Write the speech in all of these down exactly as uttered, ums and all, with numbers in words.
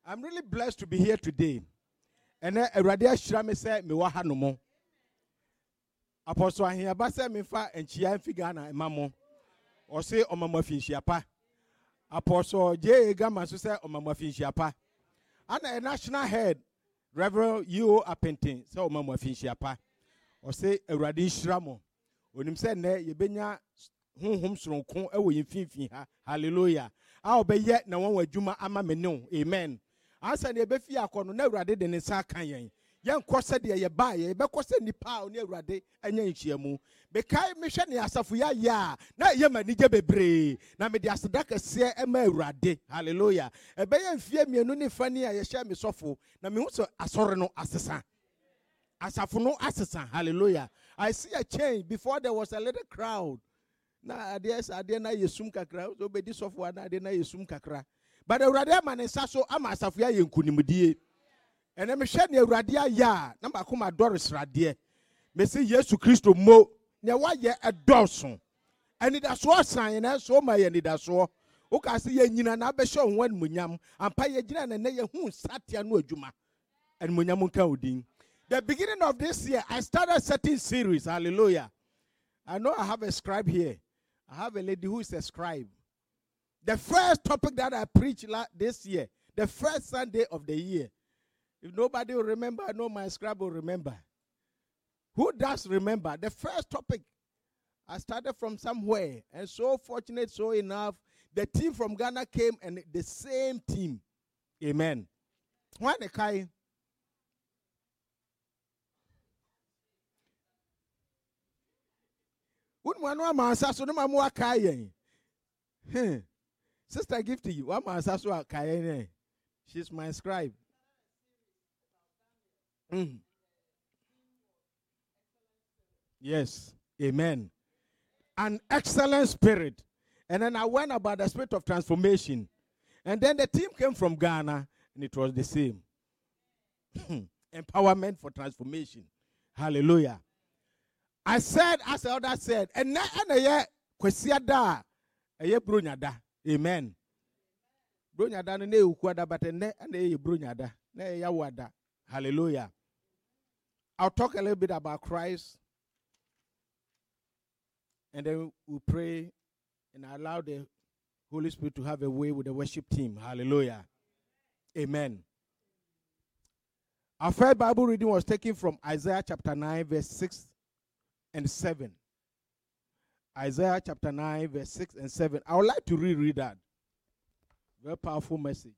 I'm really blessed to be here today. And then Radia Shrame said, Miwaha no more. Apostle Ahiaba said, Mifa and Chia Figana and Mamo. Or say, O Mama Finshiapa. Apostle J. Gama said, O Mama Finshiapa. And a national head, Reverend U. Apentin, so O Mama Finshiapa. Or say, a Radi Shramo. When him said, Ne, Yebenya hum hum strong, oh, in Finfi, hallelujah. I'll be yet no one with Juma Ama Menu, amen. Answer the Befia Kono, never did in Sakayan. Young Cossa de ye buy a Becosa ni pow near Rade and Yan Chiamu. Bekai mission Yasafuya ya, na Yama Nija Bebre, na me the Asadaka say Emma Rade, hallelujah. A bayan fear me no funny I share me sofo, na me also a sorano assassin. Asafuno assassin, hallelujah. I see a change before there was a little crowd. Na adies adena yesum kakra, so be this of one adena yesum kakra. But the Radia man is so ama asafia yenkunimdie. And I'm sure the Radia ya, number kuma Doris Radie. Me say Yesu Christo mo, ne wa ye a dawson. And it has so sign and so my and it has so. Oka see ye nyina na be show one munyam, and pa ye gina na ye hu satia no adwuma. And munyamun ka odin. The beginning of this year, I started a certain series. Hallelujah. I know I have a scribe here. I have a lady who is a scribe. The first topic that I preached this year, the first Sunday of the year. If nobody will remember, I know my scribe will remember. Who does remember? The first topic, I started from somewhere. And so fortunate, so enough, the team from Ghana came and the same team. Amen. Why the kai? Sister, give to you. What man she's my scribe. Mm. Yes. Amen. An excellent spirit. And then I went about the spirit of transformation. And then the team came from Ghana, and it was the same. Empowerment for transformation. Hallelujah. I said, as the other said, and na na kwesiada eye bronyada. Amen. Bronyada ne ukwada but ne na ye bronyada. Na ye wada. Hallelujah. I'll talk a little bit about Christ, and then we'll pray and allow the Holy Spirit to have a way with the worship team. Hallelujah. Amen. Our first Bible reading was taken from Isaiah chapter nine, verse six and seven. Isaiah chapter nine, verse six and seven. I would like to reread that. Very powerful message.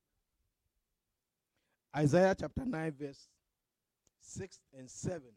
Isaiah chapter nine, verse six and seven.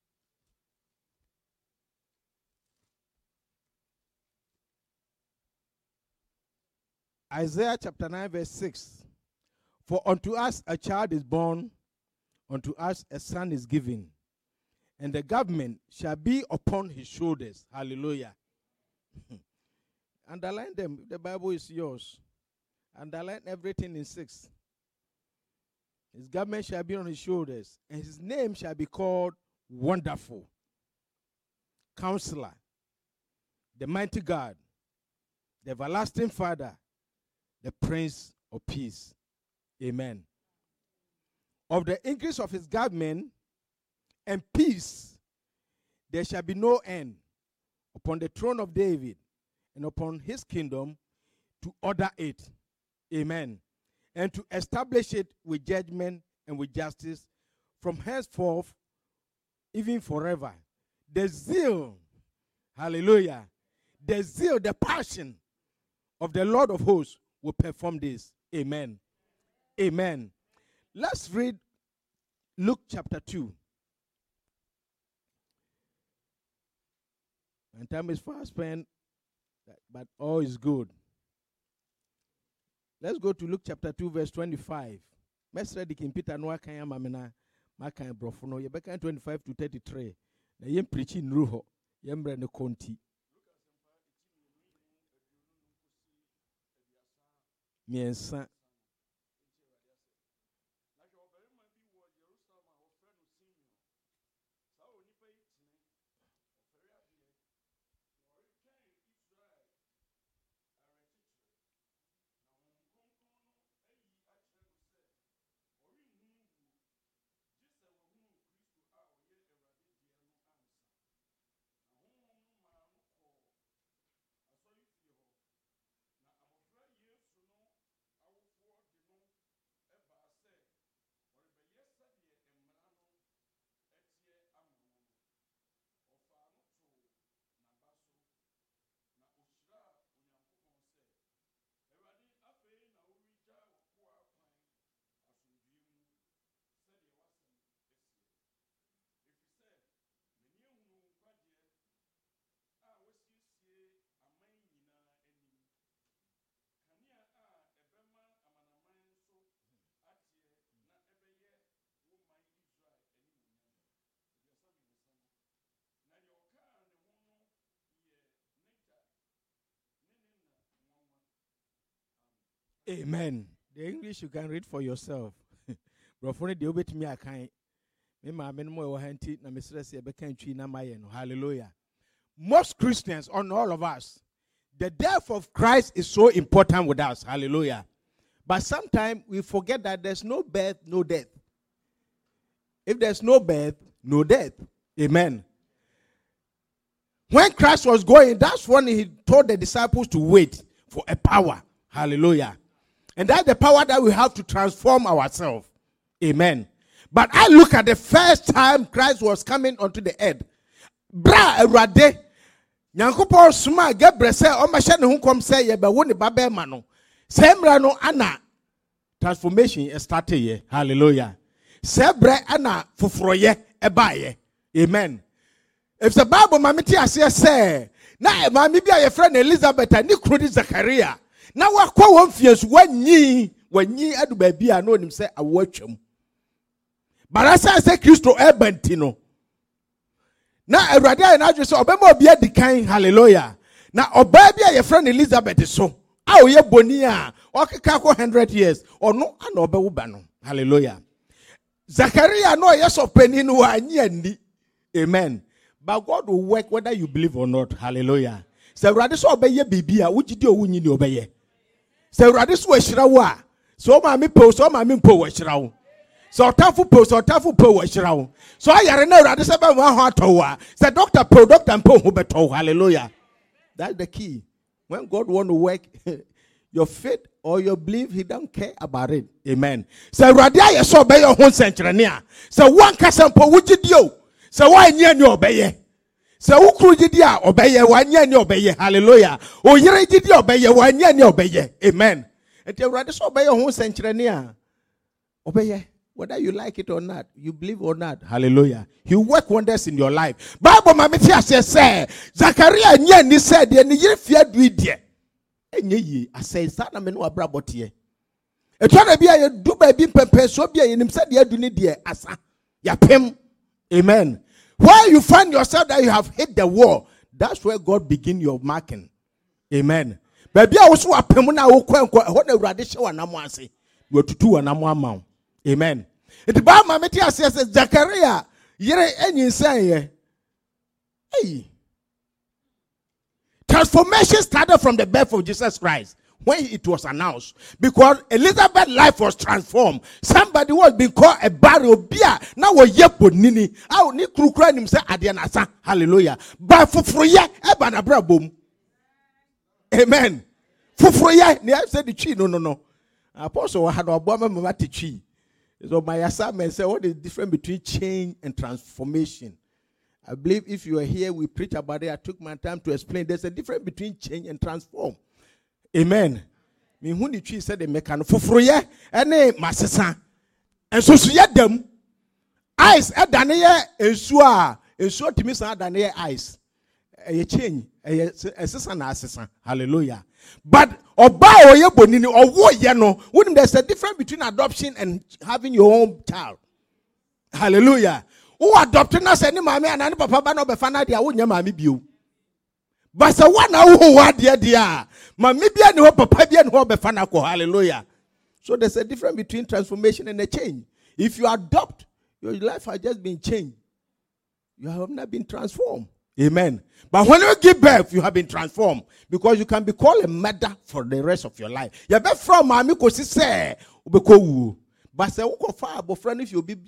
Isaiah chapter nine, verse six. For unto us a child is born, unto us a son is given, and the government shall be upon his shoulders. Hallelujah. Underline them. The Bible is yours. Underline everything in six. His government shall be on his shoulders, and his name shall be called Wonderful, Counselor, the Mighty God, the Everlasting Father, the Prince of Peace. Amen. Of the increase of his government and peace, there shall be no end upon the throne of David and upon his kingdom to order it. Amen. And to establish it with judgment and with justice from henceforth, even forever. The zeal, hallelujah, the zeal, the passion of the Lord of hosts will perform this. Amen. Amen. Let's read Luke chapter two. And time is fast spent, but all is good. Let's go to Luke chapter two, verse twenty-five. Mestre di Kimpita no akanya mamena makan brofono ye beka twenty-five to thirty-three. Na yem preaching ruho yembre ne konti. Miensa. Amen. The English you can read for yourself. Brofone de obetimi akan. Me ma me no e hanti na mesrɛ sɛ yɛbɛka ntwi na maye no. Hallelujah. Most Christians, on all of us, the death of Christ is so important with us. Hallelujah. But sometimes we forget that there's no birth, no death. If there's no birth, no death. Amen. When Christ was going, that's when he told the disciples to wait for a power. Hallelujah. And that's the power that we have to transform ourselves. Amen. But I look at the first time Christ was coming onto the earth. Bra erade. Nyankopɔn suma Gabriel sɛ ɔmɛhyɛ ne ho nkɔm sɛ yɛbɛwo ne babɛɛma no. Sɛmra no ana transformation started here. Hallelujah. Sebre ana fufroye ebaye. Amen. If the Bible mamiti ase say na mami bia ye friend Elizabeth ni krudi Zachariah. Na wakwa won fies wanyi wanyi adu ba bia no nim say awatwam. Barasa say Kristo ebantino. Na Awurade ayi na adwe say obema obi adikan. Hallelujah. Na oba bia ye friend Elizabeth so. A oye boni a okeka ko one hundred years ono ana obewo ba no. Hallelujah. Zachariah no yes of penny no anyi. Amen. But God will work whether you believe or not. Hallelujah. So Awurade so obeye bibia wugidi owunyi ni obeye. So Awurade so ehira wo a so ma me po so ma me po wo ehira wo. So otafu po so otafu po wo ehira wo. So ayare na Awurade se ba ho ato a. So doctor po doctor po ho beto. Hallelujah. That's the key. When God want to work your faith or your belief, he don't care about it. Amen. So Radia you so obey your own century. So one kasampo wujidio. So why nye ni obeye? So ukru jidia obeye wa nye ni obeye. Hallelujah. O yire jidia obeye wa nye ni obeye. Amen. And you rather so obey your own century. Obeye. Whether you like it or not, you believe or not. Hallelujah. He work wonders in your life. Bible mamiti say Zachariah nye ni said ye ni yire fia duidie. Enye yi asay sana me no abrabotie. E twa na bia ye du ba bi pempe so bia ye nim said ye adu ni de asa. Ya pem. Amen. Where you find yourself that you have hit the wall, that's where God begin your marking. Amen. Baby a wo so apem na wo kwanko ho na Awurade hye wa namo ase. Wo tutu wa namo ama. Amen. It ba ma meti ase say Zachariah yere enyinsan ye. Hey. Transformation started from the birth of Jesus Christ when it was announced. Because Elizabeth's life was transformed. Somebody was being called a barrel beer. Now we yepo nini. Aw ni krukra nim say adianasa. Hallelujah. But fufroye eba na bra bom. Amen. Fufroye ni I said the chi no no no. Apostle had obama mama ti chi. So my assignment say what is the difference between change and transformation? I believe if you are here, we preach about it. I took my time to explain. There's a difference between change and transform. Amen. Me who the tree said the mechanic fufroye ene masesa. And so so yet them eyes at daniel ensua ensua timi san daniel eyes. A change a assistant assistant. Hallelujah. But oba oye bonini owo ye no. When there's a difference between adoption and having your own child. Hallelujah. Who adopted us any mammy and any papa ba no be fa na dia wo nya mammy bio. But so one who wa dia dia. Mammy bia ni ho papa bia ni ho be fa na ko. Hallelujah. So there's a difference between transformation and a change. If you adopt, your life has just been changed. You have not been transformed. Amen. But when you give birth, you have been transformed. Because you can be called a mother for the rest of your life. You be from mammy ko si say ubeko. But say who far bo friend if you be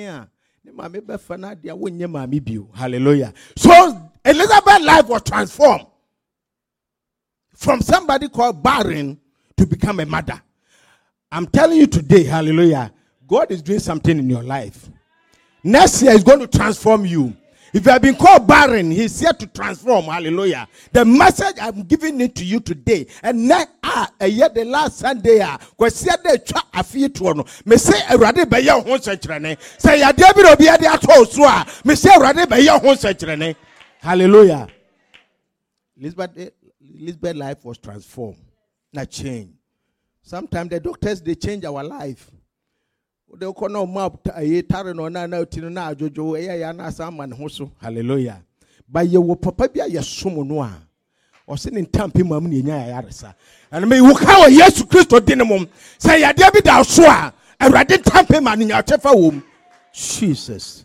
hallelujah. So Elizabeth's life was transformed from somebody called barren to become a mother. I'm telling you today, hallelujah, God is doing something in your life. Next year is going to transform you. If you have been called barren, he's here to transform. Hallelujah. The message I'm giving it to you today. And now, ah, a year the last Sunday, ah, because here they try a few to no. Me say a radi by your own century. Say ya David will be at the atosua. Me say a radi by your own century. Hallelujah. Elizabeth, Elizabeth's life was transformed, not changed. Sometimes the doctors they change our life. They call no map a tarn or na tina jojo a na saman hoso. Hallelujah. By your papa be a sumonwa. or sending tampi mammy in Yarasa. And may you call yes to Christo Dinamum. Say, ya David Alsua, and I did tampi man in your chefa womb. Jesus.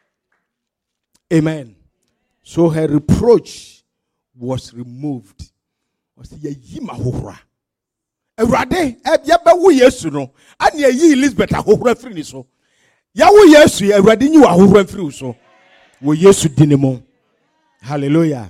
Amen. So her reproach was removed. Was ye yima hora. Erade, Yaba we yesu no, and ye Elizabeth a hora free so. Yawu yesu, Erade you a hora free so. We yesu dinamo. Hallelujah.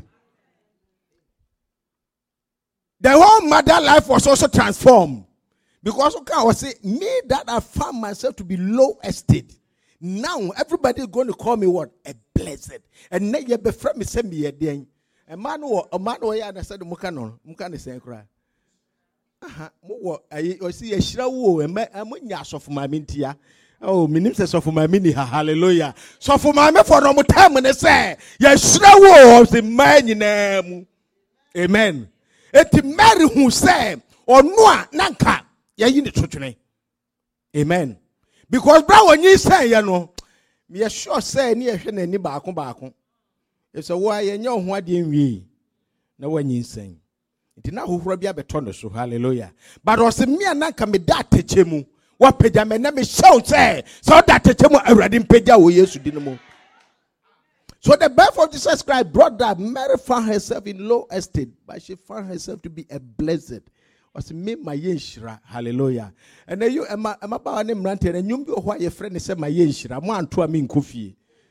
The whole mother life was also transformed. Because okay, I was saying, me that I found myself to be low estate. Now everybody is going to call me what? A blessed. And now you befriend me, send me a day. A man or a man or I said Mukano, Mukani say cry. Aha, I see a shrawo, and I'm in yash of my mintia. Oh, ministers of my mini, hallelujah. So for my me for no time when they say, yes, shrawo of the man in name. Amen. Eti Mary who say, or Noah Nanka, ya in the church. Amen. Because bro, when you say, you know, me are sure say near any back on back. It's a why you know what you mean. No one you saying. It is now who will be a beton, so hallelujah. But also me and Nanka me that chemu. What pejama name is shout say, so that chemu already peja we used to dinamo. So the birth of Jesus Christ brought that Mary found herself in low estate, but she found herself to be a blessed. Was me my yenshira, hallelujah. And then you am about name ranted, and you be why your friend said my yenshira, man to a mean coffee.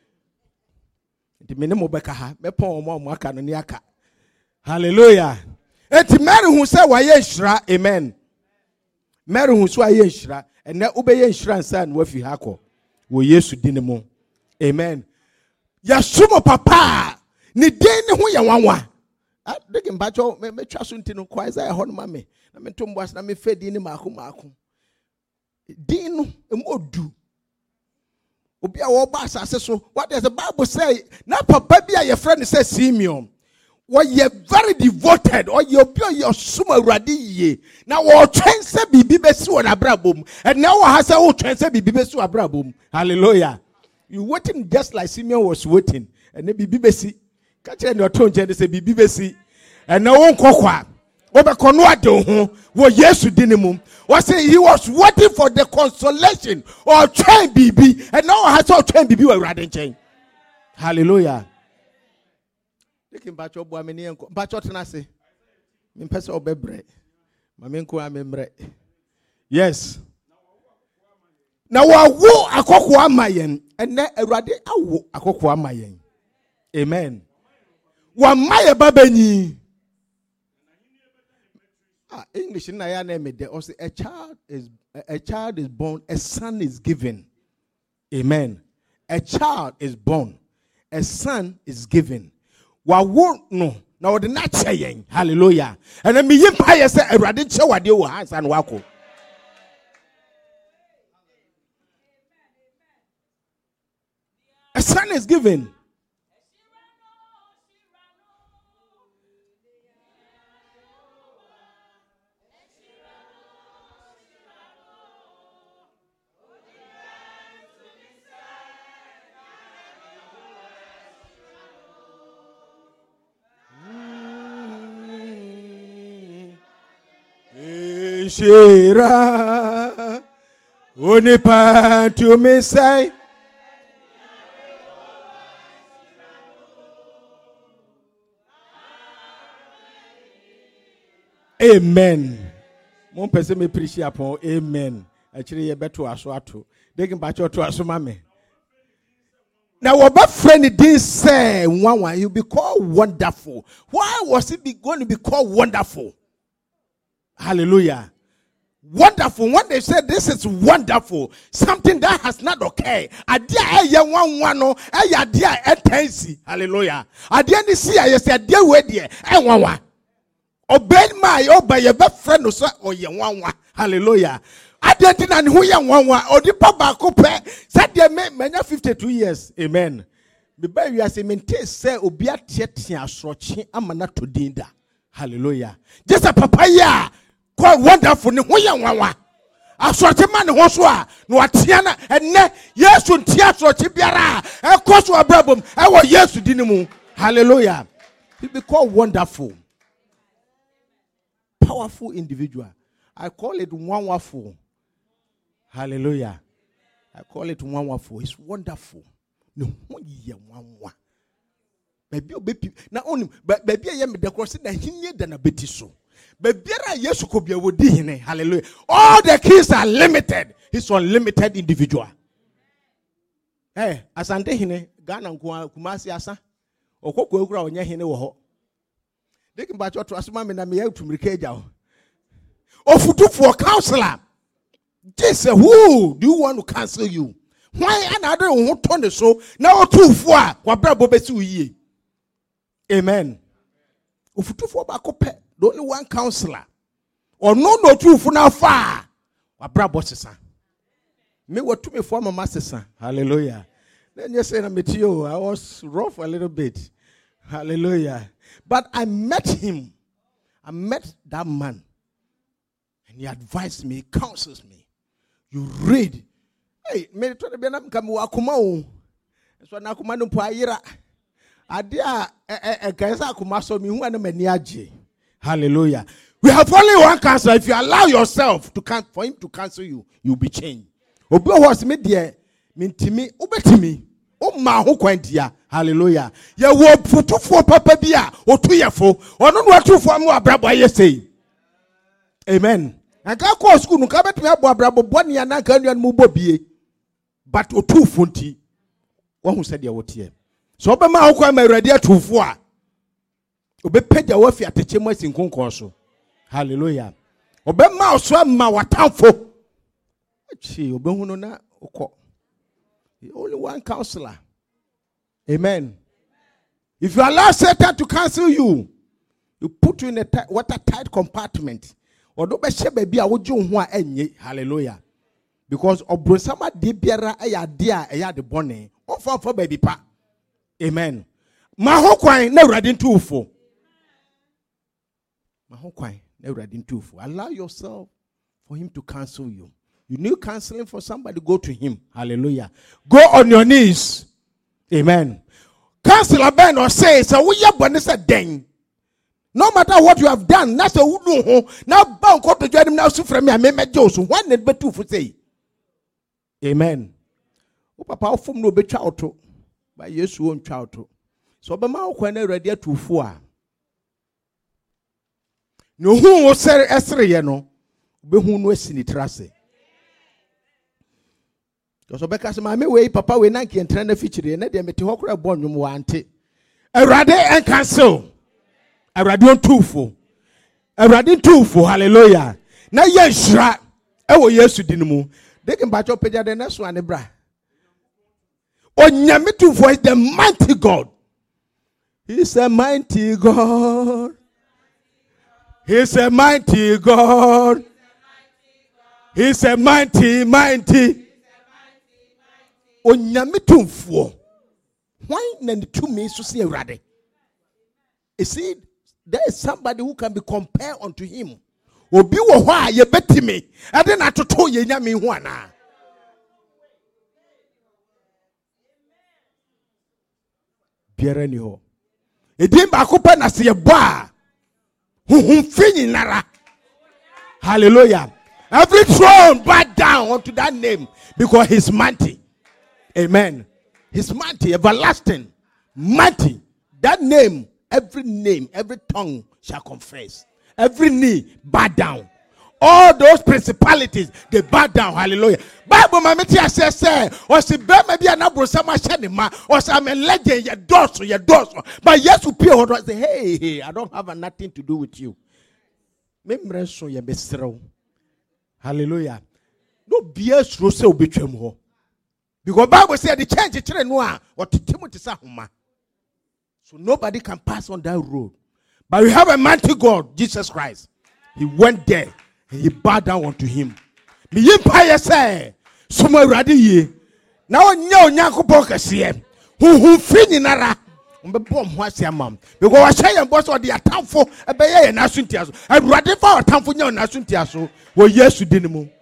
The minimum beka, me pon mo mwaka no niaka. Hallelujah. Eti Mary who said why yenshira, amen. Mary who saw yenshira, and now obey yenshira and son wafi hako. We yesu dinemo. Amen. Yasumo papa ni deni hu ya wanwa. Ah, deke mbacho me me twa so ntino kwa za ho no mame. Na me tombo as na me fedi ni maako maako. Dinu emodu. Obi a wo ba asase so. What does the Bible say? Na papa bi a your friend say Simeon. What ye very devoted or you be your suma radi ye. Now wo twen se bibi besi wo na brabom. And now wo has say wo twen se bibi besi wo brabom. Hallelujah. You waiting just like Simeon was waiting. And then bibi besi. Catch your tongue and say bibi besi. And now one kokwa. Obe konwa de ho. Wo Yesu dinimum. Was say he was waiting for the consolation or train bibi. And now has all train bibi we riding chain. Hallelujah. Taking back your boy many enko. Bacho tenase. Min pese obebre. Mamenko amembre. Yes. Now wa wo akoko amayen. And then erade awo akoko amayen. Amen. Wa maye babeni. Ah, English in na name there. Also, a child is a child is born, a son is given. Amen. A child is born, a son is given. Wa wo no. Now the not saying hallelujah. And then me yimpa say erade che wade wo hands and wako. A son is given. Shira Onipa to me say amen. Mon person me preach upon amen. Actually, you better aso ato. They can batch to aso mame. Now, what friend didn't say one one, you be called wonderful. Why was it be going to be called wonderful? Hallelujah. Wonderful. When they say this is wonderful, something that has not occurred. Adia eye one one no, eye adia etensi. Hallelujah. Adia ni si aye se adia we die e one one. Obey my obey your best friend no so oye one one. Hallelujah. Adia ti na ni hu ye one one. Odipa ba ko pe. Said dey me menya fifty-two years. Amen. Me ba wi ase mente say obi atetea asrochi amana to dinda. Hallelujah. Just a papaya. Quite wonderful. Ni hu ye one one. Asrochi man ho so a no atia na enne Yesu ntia asrochi biara. E koso abrabom. E wo Yesu dinimu. Hallelujah. He be called wonderful. powerful individual. I call it wonderful. Hallelujah. I call it wonderful. It's wonderful. No one year one one. Baby, baby. Now only, but baby, I am the cross that he need than a bit so. Baby, yes, could be a woody. Hallelujah. All the keys are limited. He's unlimited individual. Hey, asante hine Ghana kumasi asa. Okoko ekura onye hine wo ho. Dikin ba choto asuma me na me ya tumrike eja ho. Ofutu for counselor. Jesus, who do you want to cancel you? Why another who turn the so now two for wa brabo besi uye. Amen. Ofutu for ba kope the only one counselor. Or no no two for now far. Wa brabo sesa. Me what to me for my master. Hallelujah. Then you say, I was rough a little bit. Hallelujah. But I met him. I met that man. And he advised me, he counsels me. You read. Hey, me to the benam come wakuma. So na kuma no poira. Adia e kaisa kuma so mi hu na maniaje. Hallelujah. We have only one counselor. If you allow yourself to can for him to cancel you, you'll be changed. Obi was me there, mintimi, ubetimi, o ma ho kwantia, hallelujah. Ye wo futufu papa bia, o tuyefo, ono no atufu amu abrabo ayese. Amen. Aka ko school no ka betumi abo abrabo boni ana ka nua mu bobie. But o tufu nti, wo hu se de wotie. So obe ma ho kwa ma awrade atufu a, obe pagya wo fi atechemu asinkonkon so. Hallelujah. Obe ma oso ma watamfo. Only one counselor. Amen. If you allow Satan to cancel you, you put you in a tight, watertight compartment. Or don't be baby, I would you hallelujah. Because Obrosama de Biara aya dear aya de bonnet. Or for for baby pa. Amen. Mahokwine never ready to for. Mahokwine never ready to for. Allow yourself for him to cancel you. You need counseling for somebody, go to him. Hallelujah. Go on your knees. Amen. Counselor Ben or say, so we have one is a ding. No matter what you have done, that's a who now bound court to join him now suffer me. I may make Joseph one and but two for say. Amen. O papa from no be child to by yes won't child to. So be ma when ready to four. No who was say esre no be who no sinitrase. So because my way, Papa, we not can train the feature and they met Hokra born you want it. A rade and cancel. A radion two for. A radion two for hallelujah. Now, yes, right. Oh, yes, you didn't move. They can batch up the next one, bra. Oh, Yamitu for is the mighty God. He's a mighty God. He's a mighty God. He's a mighty, mighty. Onyamitumfo. Why none two means to see a rade? You see, there is somebody who can be compared unto him. Obi wo why ye beti me. I didn't have to tell you nyami wana. Biere ni ho. Edim ba kopa na se ye boa. Hu fini nara. Hallelujah. Every throne bow down unto that name because he's mighty. Amen. His mighty, everlasting, mighty. That name, every name, every tongue shall confess. Every knee bow down. All those principalities, they bow down. Hallelujah. Bible mamiti says, say, or si be maybe an abro sama shenima, or some legend, your dorsal, your dorsal. But yes, you pay or say, hey, hey, I don't have nothing to do with you. Remember, so you be hallelujah. No B S rose will be tremble. Because Bible said the change is noir or to Timothy Sahuma. So nobody can pass on that road. But we have a mighty God, Jesus Christ. He went there and he bowed down unto him. Me empire say, Sumo ready ye. Now no nyanko bokasi. Who who fini nara. Umbe bom what's your mom. Because I say and boss or the atamfo a beye and asuntiaso. I'm ready for a tamfo and asuntiaso. Well, yes, you didn't move.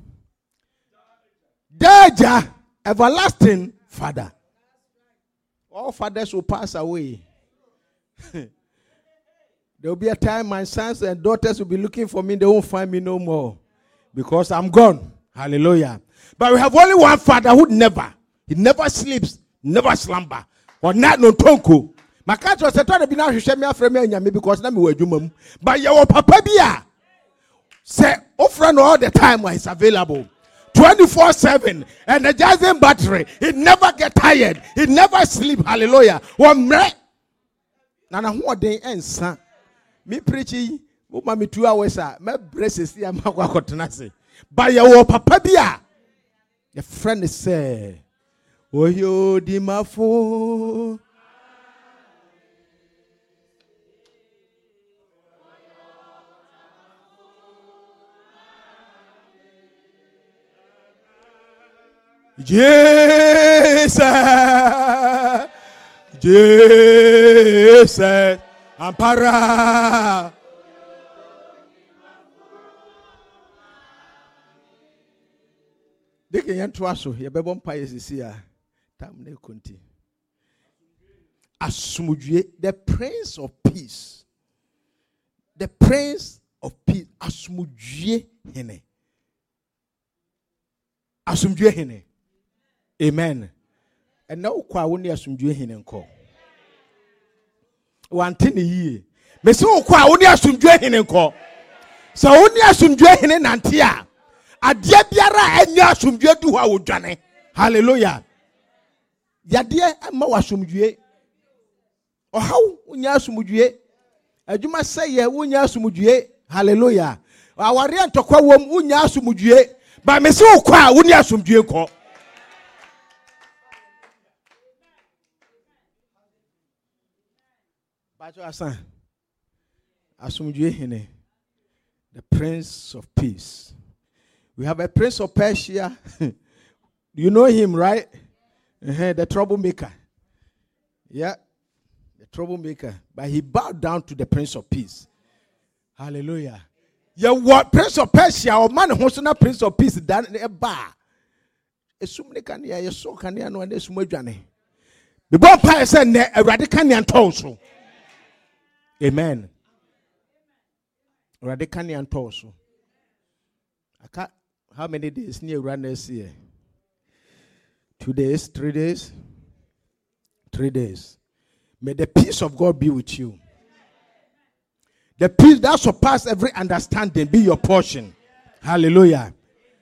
Daja, everlasting Father. All fathers will pass away. There will be a time my sons and daughters will be looking for me. They won't find me no more. Because I'm gone. Hallelujah. But we have only one Father who never, he never sleeps, never slumber. Or not no tonko. My cat was a to be now share me after me and because now me were jumum. But your papa bia say offering all the time when it's available. twenty-four seven and the Jason battery. It never get tired. It never sleep. Hallelujah. One minute. Nana who day and son. Me preaching. Mama me two hours. My braces here. My wakotanasi. But your papa bia. The friend say, "Oh yo di mafo." Jesus, Jesus, Ampara. They can to us. You be born pious this year. Time ne kunti. Asumudwe, the Prince of Peace. The Prince of Peace. Asumudwe hene. Asumdwe hene. Amen. And now kwa woni asumdwe hene nko. Wante ne yie. Me se kwa woni asumdwe hene nko. Sa woni asumdwe hene nante a ade biara enya asumdwe du ha wodwane. Hallelujah. Yade ama wasumdwe. Ohaw wonya asumdwe. Adwuma seye wonya asumdwe. Hallelujah. Aware antokwa wom wonya asumdwe. Ba me se okwa woni asumdwe ko. Bajo asan. Asumdwe hene. The Prince of Peace. We have a Prince of Persia. You know him, right? Uh-huh, the troublemaker. Yeah. The troublemaker. But he bowed down to the Prince of Peace. Hallelujah. Yeah, what Prince of Persia or man who's not Prince of Peace done a bar. A sumne can ya so can ya no and this mojane. The boy pie said a radicanian torso. Amen. Radicanian torso. I can't. How many days near runners here? Two days, three days, three days. May the peace of God be with you. The peace that surpasses every understanding be your portion. Hallelujah.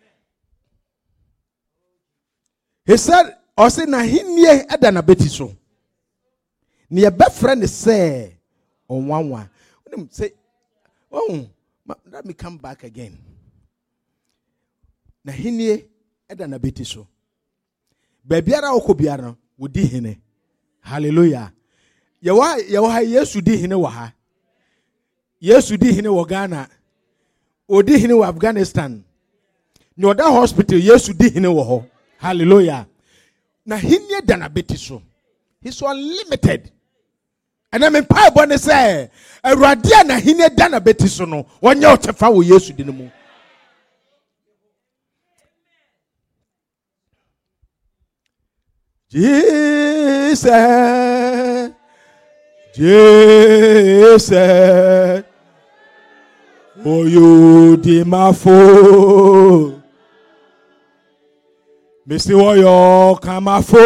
He said, "I say na hinye edana betiso." Ni your best friend say on one one. Say, "Oh, let me come back again." Na hinye edana betiso. Bebiara okobiara wodi hene. Hallelujah. Yawa yawa Yesu di hene wa ha. Yesu di hene wa Ghana. Odi hene wa Afghanistan. Ni oda hospital Yesu di hene wa ho. Hallelujah. Na hinye dana betiso. He's unlimited. And I mean Bible say, "Awurade na hinye dana betiso no, wonya otefa wo Yesu di ne mu." Jesus, Jesus, oh you di mafo, Mister Woyo kamafo,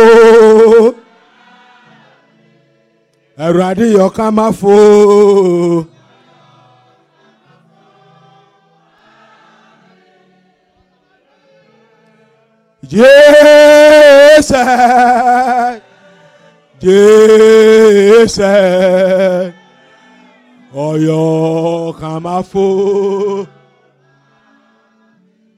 Eradi yo kamafo, Jesus, Jesus, oh yo kamafo.